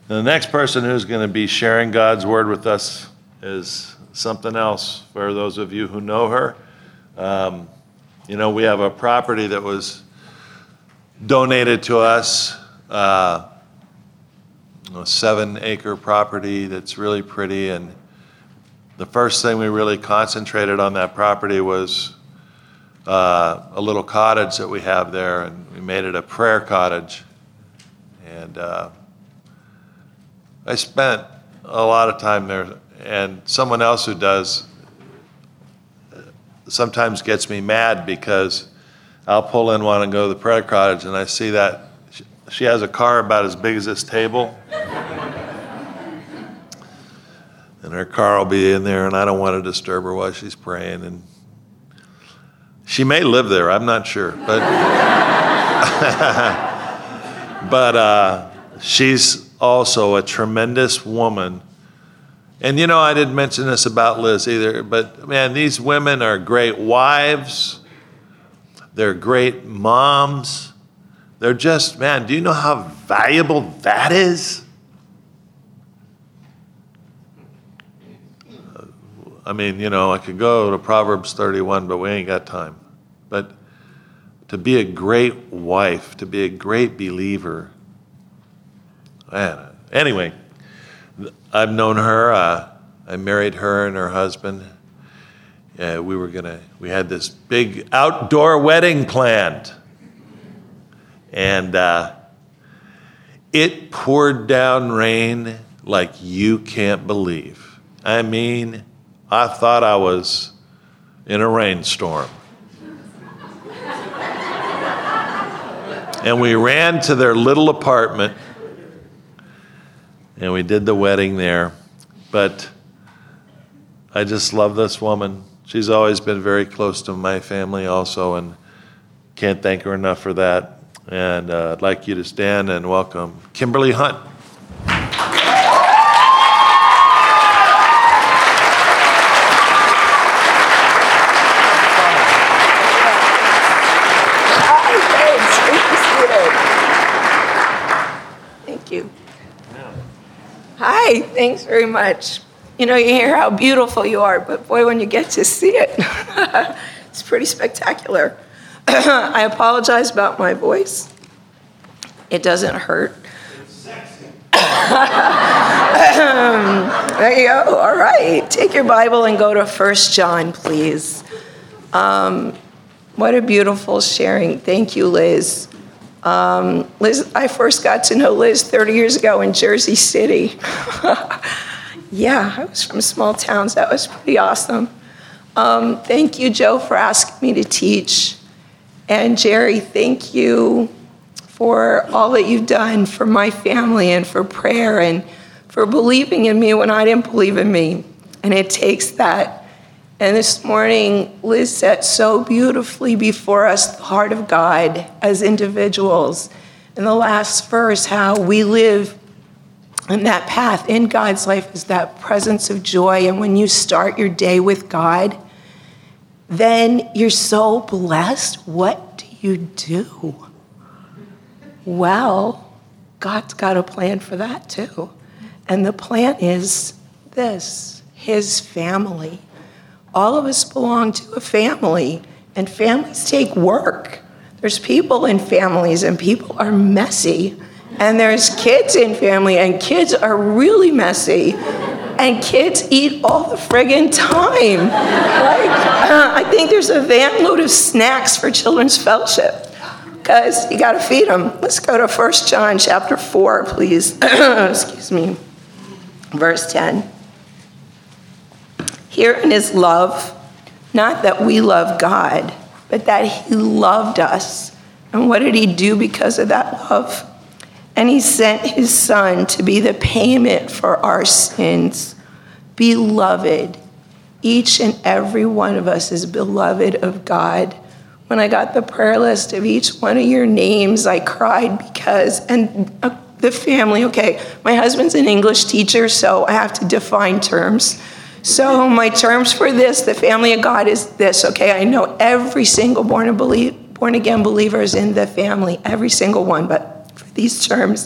The next person who's going to be sharing God's word with us is something else for those of you who know her. We have a property that was donated to us, a 7-acre property that's really pretty. And the first thing we really concentrated on that property was a little cottage that we have there, and we made it a prayer cottage. And I spent a lot of time there, and someone else who does sometimes gets me mad because I'll pull in one and go to the prayer cottage, and I see that she has a car about as big as this table. And her car will be in there, and I don't want to disturb her while she's praying. And she may live there, I'm not sure. But she's also a tremendous woman. And I didn't mention this about Liz either, but man, these women are great wives. They're great moms. They're just, man, do you know how valuable that is? I could go to Proverbs 31, but we ain't got time. But to be a great wife, to be a great believer. Man, anyway, I've known her. I married her and her husband. We had this big outdoor wedding planned. And it poured down rain like you can't believe. I thought I was in a rainstorm. And we ran to their little apartment, and we did the wedding there. But I just love this woman. She's always been very close to my family also, and can't thank her enough for that. And I'd like you to stand and welcome Kimberly Hunt. Hi, thanks very much. You hear how beautiful you are, but boy, when you get to see it, it's pretty spectacular. I apologize about my voice. It doesn't hurt. It's sexy. There you go. All right. Take your Bible and go to 1 John, please. What a beautiful sharing. Thank you, Liz. Liz, I first got to know Liz 30 years ago in Jersey City. Yeah, I was from small towns. That was pretty awesome. Thank you, Joe, for asking me to teach. And Jerry, thank you for all that you've done for my family and for prayer and for believing in me when I didn't believe in me. And it takes that. And this morning, Liz set so beautifully before us the heart of God as individuals. In the last verse, how we live in that path in God's life is that presence of joy. And when you start your day with God, then you're so blessed. What do you do? Well, God's got a plan for that too. And the plan is this, his family. All of us belong to a family, and families take work. There's people in families, and people are messy. And there's kids in family, and kids are really messy. And kids eat all the friggin' time. I think there's a van load of snacks for Children's Fellowship, because you got to feed them. Let's go to 1 John chapter 4, please. Excuse me. Verse 10. Herein is love, not that we love God, but that he loved us. And what did he do because of that love? And he sent his son to be the payment for our sins. Beloved, each and every one of us is beloved of God. When I got the prayer list of each one of your names, I cried because, and the family, okay, my husband's an English teacher, so I have to define terms. So my terms for this, the family of God, is this, okay? I know every single born-again believer is in the family, every single one, but for these terms,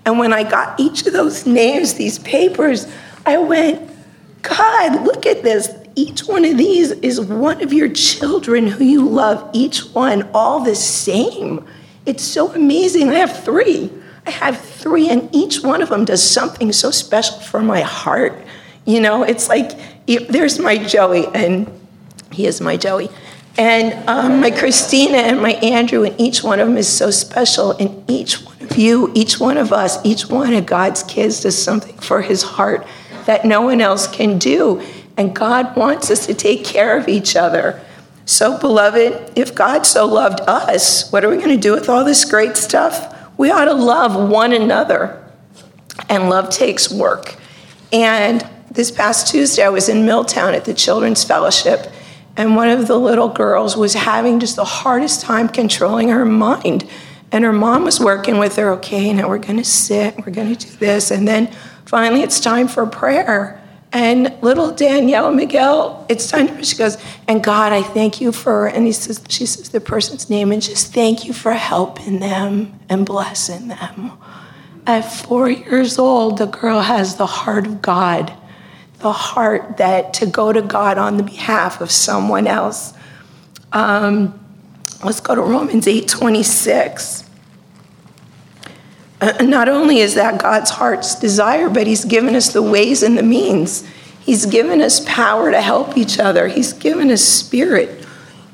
And when I got each of those names, these papers, I went, God, look at this. Each one of these is one of your children who you love, each one all the same. It's so amazing. I have three, and each one of them does something so special for my heart. You know, it's like, there's my Joey, and he is my Joey. And my Christina and my Andrew, and each one of them is so special. And each one of you, each one of us, each one of God's kids does something for his heart that no one else can do. And God wants us to take care of each other. So, beloved, if God so loved us, what are we going to do with all this great stuff? We ought to love one another. And love takes work. And this past Tuesday, I was in Milltown at the Children's Fellowship, and one of the little girls was having just the hardest time controlling her mind. And her mom was working with her, okay, now we're going to sit, we're going to do this. And then finally it's time for prayer. And little Danielle Miguel, it's time to pray. She goes, and God, I thank you for, and she says the person's name, and just thank you for helping them and blessing them. At 4 years old, the girl has the heart of God, the heart that to go to God on the behalf of someone else. Let's go to Romans 8:26. Not only is that God's heart's desire, but he's given us the ways and the means. He's given us power to help each other. He's given us spirit.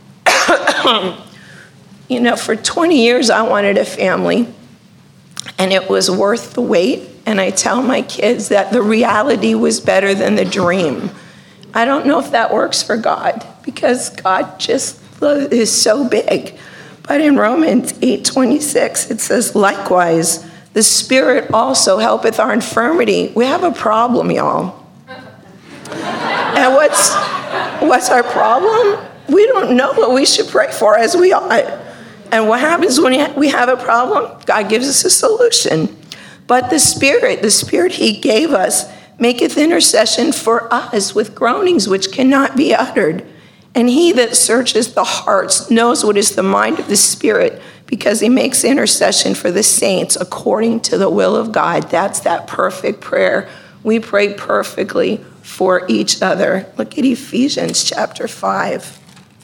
You know, for 20 years, I wanted a family, and it was worth the wait. And I tell my kids that the reality was better than the dream. I don't know if that works for God, because God just is so big. But in Romans 8:26, it says, likewise, the Spirit also helpeth our infirmity. We have a problem, y'all. And what's our problem? We don't know what we should pray for as we ought. And what happens when we have a problem? God gives us a solution. But the Spirit he gave us, maketh intercession for us with groanings which cannot be uttered. And he that searches the hearts knows what is the mind of the Spirit, because he makes intercession for the saints according to the will of God. That's that perfect prayer. We pray perfectly for each other. Look at Ephesians chapter 5.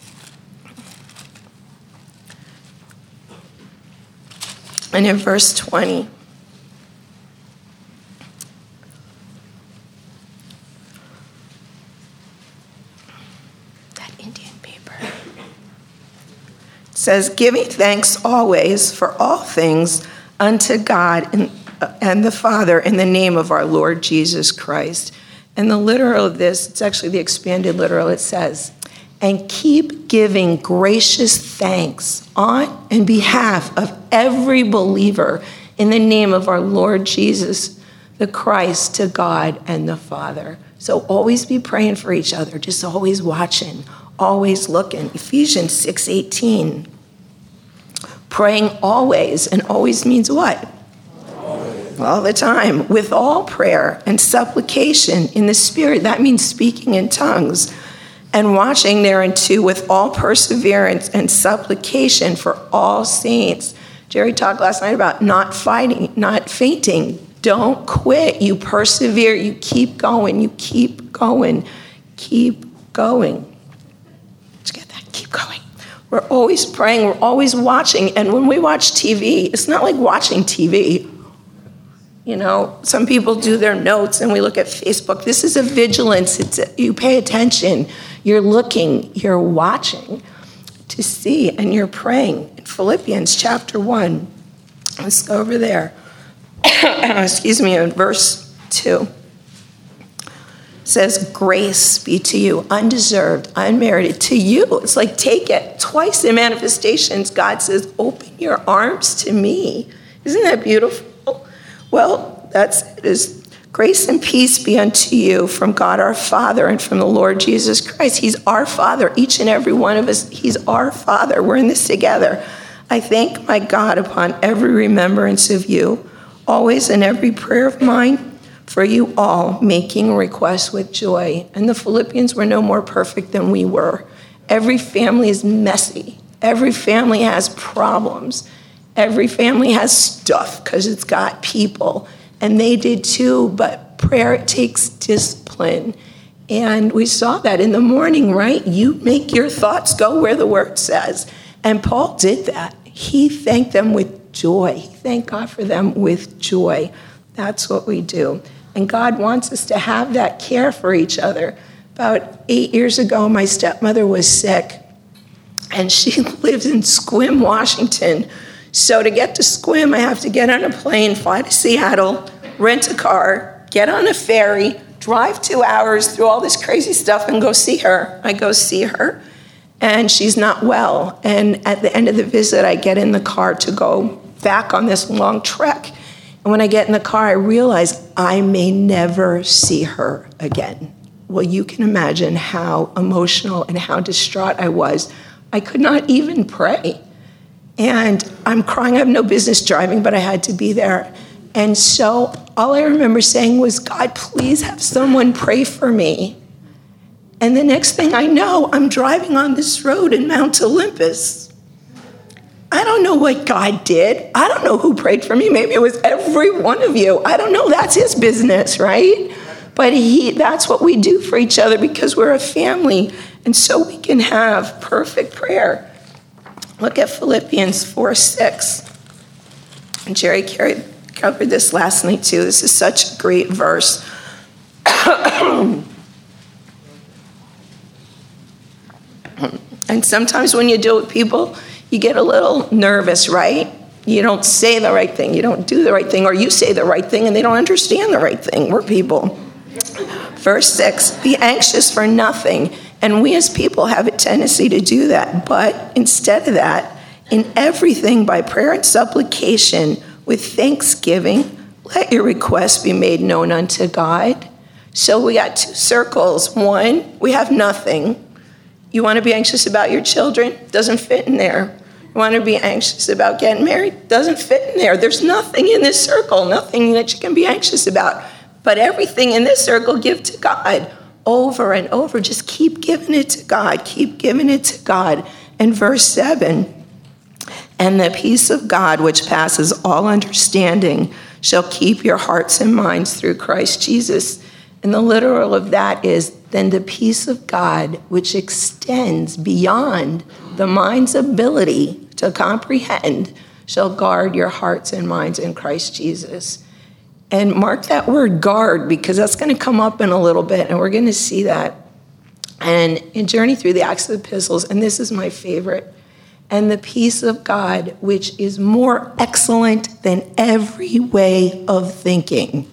And in verse 20. Says, giving thanks always for all things unto God and the Father in the name of our Lord Jesus Christ. And the literal of this, it's actually the expanded literal, it says, and keep giving gracious thanks on and behalf of every believer in the name of our Lord Jesus the Christ to God and the Father. So always be praying for each other, just always watching, always looking. Ephesians 6:18. Praying always, and always means what? Always. All the time, with all prayer and supplication in the Spirit. That means speaking in tongues. And watching thereunto with all perseverance and supplication for all saints. Jerry talked last night about not fighting, not fainting. Don't quit. You persevere. You keep going. You keep going. Keep going. Did you get that? Keep going. We're always praying. We're always watching. And when we watch TV, it's not like watching TV. You know, some people do their notes and we look at Facebook. This is a vigilance. You pay attention. You're looking. You're watching to see, and you're praying. In Philippians chapter 1, let's go over there. Excuse me, in verse 2. It says, grace be to you, undeserved, unmerited, to you. It's like, take it. Twice in manifestations, God says, open your arms to me. Isn't that beautiful? Well, that's it. Is grace and peace be unto you from God our Father and from the Lord Jesus Christ. He's our Father. Each and every one of us, he's our Father. We're in this together. I thank my God upon every remembrance of you, always in every prayer of mine, for you all, making requests with joy. And the Philippians were no more perfect than we were. Every family is messy. Every family has problems. Every family has stuff because it's got people, and they did too, but prayer, it takes discipline. And we saw that in the morning, right? You make your thoughts go where the word says. And Paul did that. He thanked them with joy. He thanked God for them with joy. That's what we do. And God wants us to have that care for each other. About 8 years ago, my stepmother was sick, and she lives in Sequim, Washington. So to get to Sequim, I have to get on a plane, fly to Seattle, rent a car, get on a ferry, drive 2 hours through all this crazy stuff and go see her. I go see her, and she's not well. And at the end of the visit, I get in the car to go back on this long trek. And when I get in the car, I realize I may never see her again. Well, you can imagine how emotional and how distraught I was. I could not even pray. And I'm crying. I have no business driving, but I had to be there. And so all I remember saying was, God, please have someone pray for me. And the next thing I know, I'm driving on this road in Mount Olympus. I don't know what God did. I don't know who prayed for me. Maybe it was every one of you. I don't know. That's his business, right? But that's what we do for each other because we're a family. And so we can have perfect prayer. Look at Philippians 4:6. And Jerry covered this last night too. This is such a great verse. And sometimes when you deal with people, you get a little nervous, right? You don't say the right thing. You don't do the right thing. Or you say the right thing and they don't understand the right thing. We're people. Verse 6, be anxious for nothing. And we as people have a tendency to do that. But instead of that, in everything by prayer and supplication with thanksgiving, let your requests be made known unto God. So we got two circles. One, we have nothing. You want to be anxious about your children? Doesn't fit in there. You want to be anxious about getting married? Doesn't fit in there. There's nothing in this circle, nothing that you can be anxious about. But everything in this circle, give to God over and over. Just keep giving it to God. Keep giving it to God. And verse 7, and the peace of God, which passes all understanding, shall keep your hearts and minds through Christ Jesus. And the literal of that is, then the peace of God, which extends beyond the mind's ability to comprehend, shall guard your hearts and minds in Christ Jesus. And mark that word guard, because that's going to come up in a little bit, and we're going to see that. And in Journey Through the Acts of the Epistles, and this is my favorite, and the peace of God, which is more excellent than every way of thinking,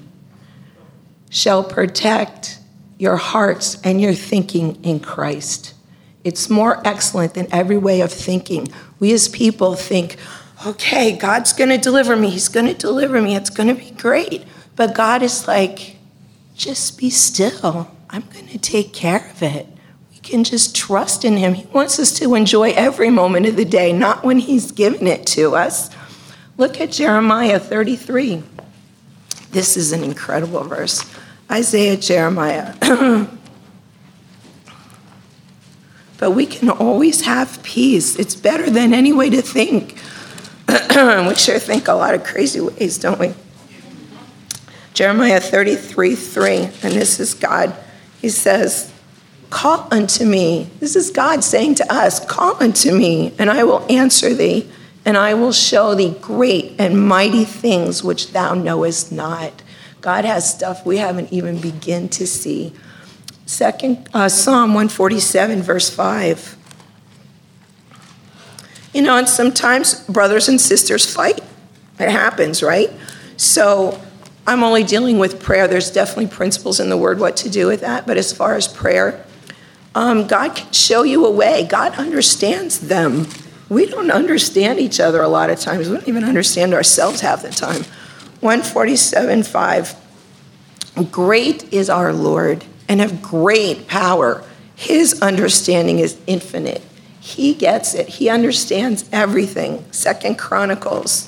shall protect your hearts and your thinking in Christ. It's more excellent than every way of thinking. We as people think, okay, God's going to deliver me. He's going to deliver me. It's going to be great. But God is like, just be still. I'm going to take care of it. We can just trust in him. He wants us to enjoy every moment of the day, not when he's given it to us. Look at Jeremiah 33. This is an incredible verse. Isaiah, Jeremiah. But we can always have peace. It's better than any way to think. We sure think a lot of crazy ways, don't we? Jeremiah 33:3, and this is God. He says, call unto me. This is God saying to us, call unto me, and I will answer thee, and I will show thee great and mighty things which thou knowest not. God has stuff we haven't even begun to see. Psalm 147, verse 5. You know, and sometimes brothers and sisters fight. It happens, right? So I'm only dealing with prayer. There's definitely principles in the word what to do with that. But as far as prayer, God can show you a way. God understands them. We don't understand each other a lot of times. We don't even understand ourselves half the time. 147:5. Great is our Lord and of great power. His understanding is infinite. He gets it. He understands everything. 2 Chronicles.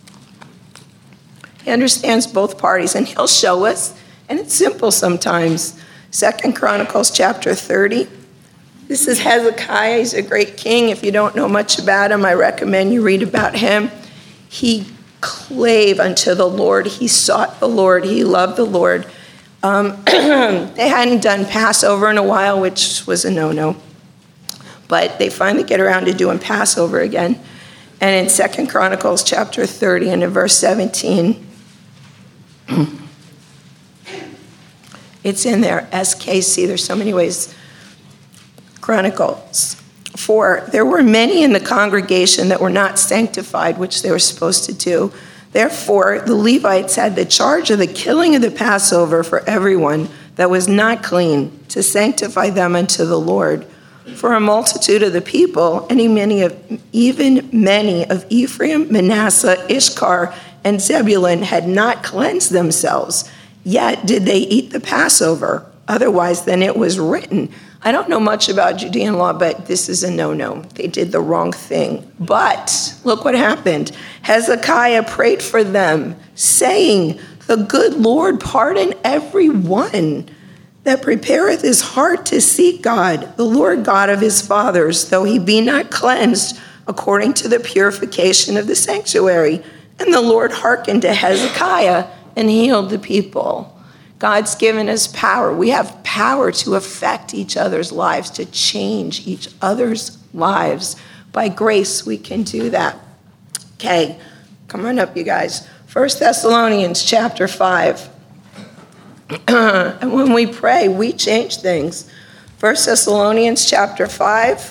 He understands both parties, and he'll show us. And it's simple sometimes. 2 Chronicles chapter 30. This is Hezekiah. He's a great king. If you don't know much about him, I recommend you read about him. He clave unto the Lord. He sought the Lord. He loved the Lord. They hadn't done Passover in a while, which was a no-no. But they finally get around to doing Passover again. And in 2 Chronicles chapter 30 and in verse 17, it's in there, SKC. There's so many ways. Chronicles 4. There were many in the congregation that were not sanctified, which they were supposed to do. Therefore, the Levites had the charge of the killing of the Passover for everyone that was not clean, to sanctify them unto the Lord. For a multitude of the people, even many of Ephraim, Manasseh, Issachar, and Zebulun had not cleansed themselves, yet did they eat the Passover. Otherwise than it was written. I don't know much about Judean law, but this is a no-no. They did the wrong thing. But look what happened. Hezekiah prayed for them, saying, the good Lord pardon every one that prepareth his heart to seek God, the Lord God of his fathers, though he be not cleansed according to the purification of the sanctuary. And the Lord hearkened to Hezekiah and healed the people. God's given us power. We have power to affect each other's lives, to change each other's lives. By grace, we can do that. Okay, come on up, you guys. 1 Thessalonians chapter 5. And when we pray, we change things. 1 Thessalonians chapter 5.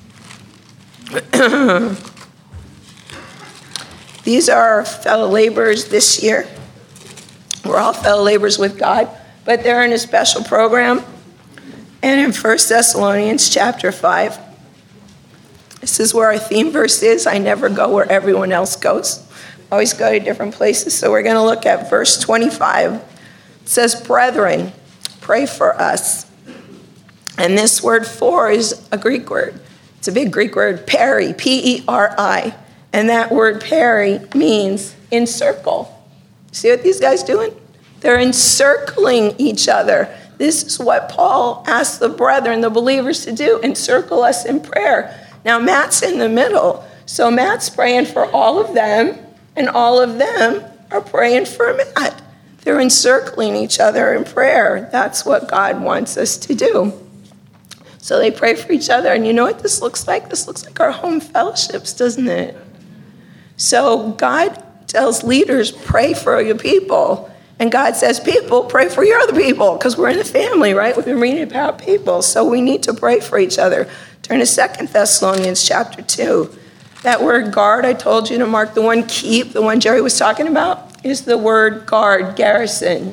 These are our fellow laborers this year. We're all fellow laborers with God, but they're in a special program. And in 1 Thessalonians chapter 5, this is where our theme verse is. I never go where everyone else goes. I always go to different places. So we're going to look at verse 25. It says, brethren, pray for us. And this word for is a Greek word. It's a big Greek word, peri, P-E-R-I. And that word peri means encircle. See what these guys doing? They're encircling each other. This is what Paul asked the brethren, the believers, to do, encircle us in prayer. Now, Matt's in the middle. So Matt's praying for all of them, and all of them are praying for Matt. They're encircling each other in prayer. That's what God wants us to do. So they pray for each other. And you know what this looks like? This looks like our home fellowships, doesn't it? So God tells leaders, pray for your people. And God says, people, pray for your other people, because we're in the family, right? We've been reading about people. So we need to pray for each other. Turn to 2 Thessalonians chapter 2. That word guard, I told you to mark the one keep, the one Jerry was talking about, is the word guard, garrison.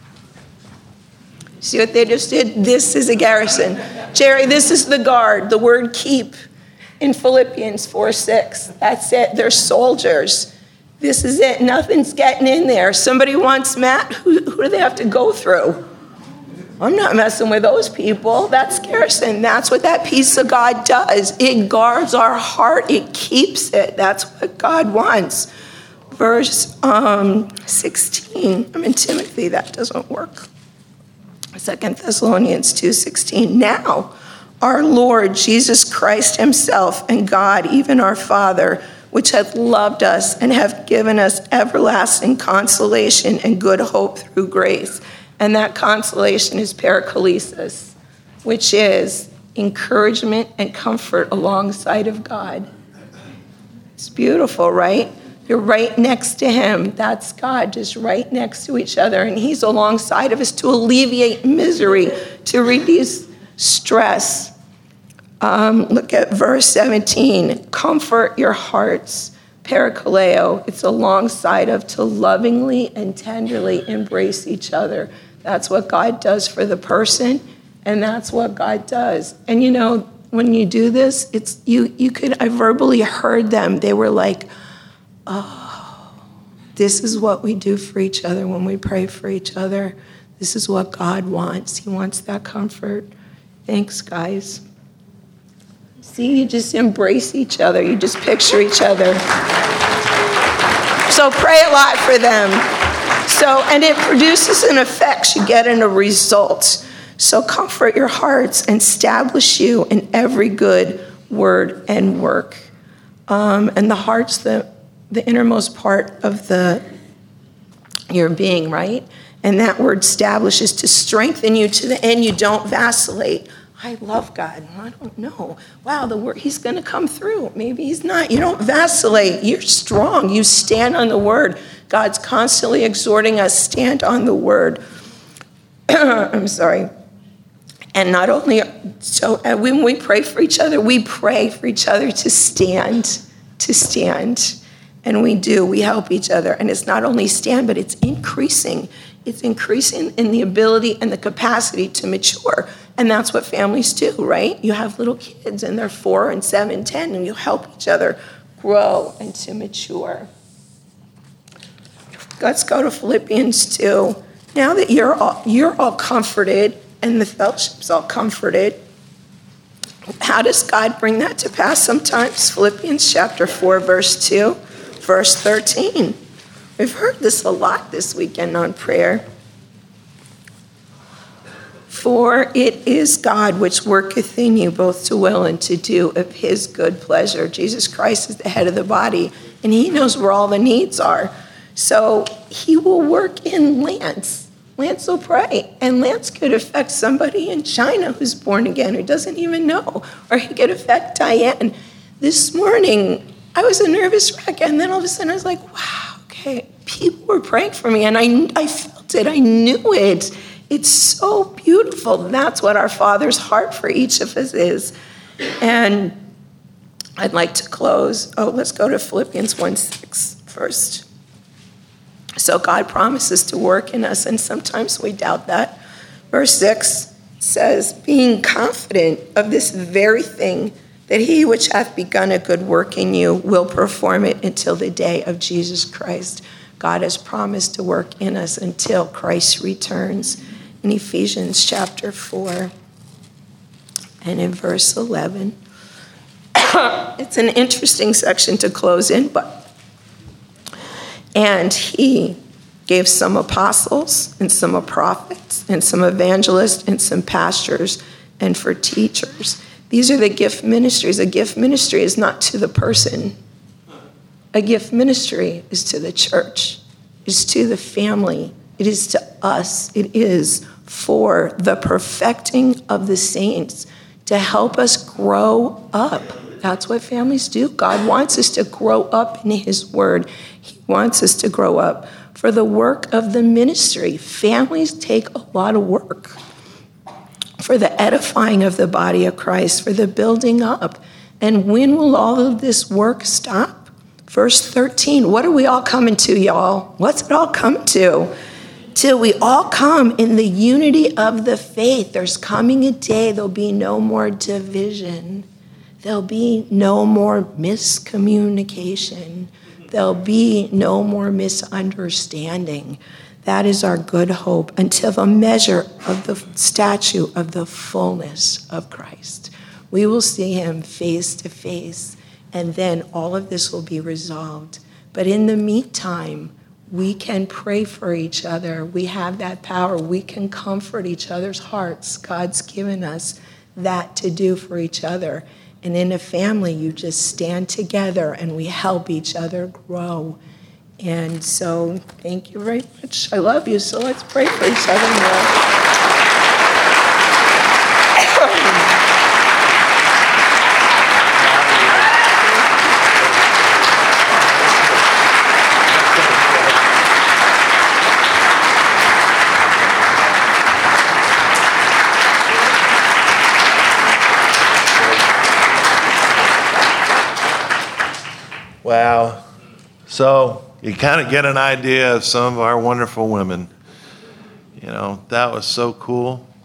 See what they just did? This is a garrison. Jerry, this is the guard, the word keep in Philippians 4:6. That's it. They're soldiers. This is it. Nothing's getting in there. Somebody wants Matt. Who do they have to go through? I'm not messing with those people. That's garrison. That's what that peace of God does. It guards our heart. It keeps it. That's what God wants. Verse 16. I'm in Timothy. That doesn't work. 2 Thessalonians 2:16. Now, our Lord Jesus Christ himself and God, even our Father, which hath loved us and have given us everlasting consolation and good hope through grace. And that consolation is paraklesis, which is encouragement and comfort alongside of God. It's beautiful, right? You're right next to him. That's God, just right next to each other. And he's alongside of us to alleviate misery, to reduce stress. Look at verse 17. Comfort your hearts. Parakaleo. It's alongside of to lovingly and tenderly embrace each other. That's what God does for the person, and that's what God does. And you know, when you do this, it's you could, I verbally heard them. They were like, oh, this is what we do for each other when we pray for each other. This is what God wants. He wants that comfort. Thanks, guys. See, you just embrace each other. You just picture each other. So pray a lot for them. So, and it produces an effect. You get in a result. So comfort your hearts and establish you in every good word and work. And the hearts that the innermost part of your being, right? And that word establish is to strengthen you to the end. You don't vacillate. I love God. I don't know. Wow, the word, he's going to come through. Maybe he's not. You don't vacillate. You're strong. You stand on the word. God's constantly exhorting us, stand on the word. I'm sorry. And not only, so when we pray for each other, we pray for each other to stand. And we do. We help each other. And it's not only stand, but it's increasing. It's increasing in the ability and the capacity to mature. And that's what families do, right? You have little kids and they're 4 and 7, 10, and you help each other grow and to mature. Let's go to Philippians 2. Now that you're all comforted and the fellowship's all comforted, how does God bring that to pass sometimes? Philippians chapter 4, verse 2, verse 13. We've heard this a lot this weekend on prayer. For it is God which worketh in you both to will and to do of his good pleasure. Jesus Christ is the head of the body, and he knows where all the needs are. So he will work in Lance. Lance will pray, and Lance could affect somebody in China who's born again who doesn't even know, or he could affect Diane. This morning, I was a nervous wreck, and then all of a sudden I was like, wow, okay, people were praying for me, and I felt it, I knew it. It's so beautiful. That's what our Father's heart for each of us is. And I'd like to close. Let's go to Philippians 1:6 first. So God promises to work in us, and sometimes we doubt that. Verse 6 says, being confident of this very thing, that he which hath begun a good work in you will perform it until the day of Jesus Christ. God has promised to work in us until Christ returns. In Ephesians chapter 4 and in verse 11. It's an interesting section to close in, and he gave some apostles and some prophets and some evangelists and some pastors and for teachers. These are the gift ministries. A gift ministry is not to the person. A gift ministry is to the church, is to the family. It is to us. It is for the perfecting of the saints, to help us grow up. That's what families do. God wants us to grow up in his word. He wants us to grow up for the work of the ministry. Families take a lot of work for the edifying of the body of Christ, for the building up. And when will all of this work stop? Verse 13, what are we all coming to, y'all? What's it all coming to? Till we all come in the unity of the faith. There's coming a day there'll be no more division. There'll be no more miscommunication. There'll be no more misunderstanding. That is our good hope until the measure of the stature of the fullness of Christ. We will see him face to face, and then all of this will be resolved. But in the meantime, we can pray for each other. We have that power. We can comfort each other's hearts. God's given us that to do for each other. And in a family, you just stand together and we help each other grow. And so thank you very much. I love you, so let's pray for each other more. Wow. So you kind of get an idea of some of our wonderful women. You know, that was so cool.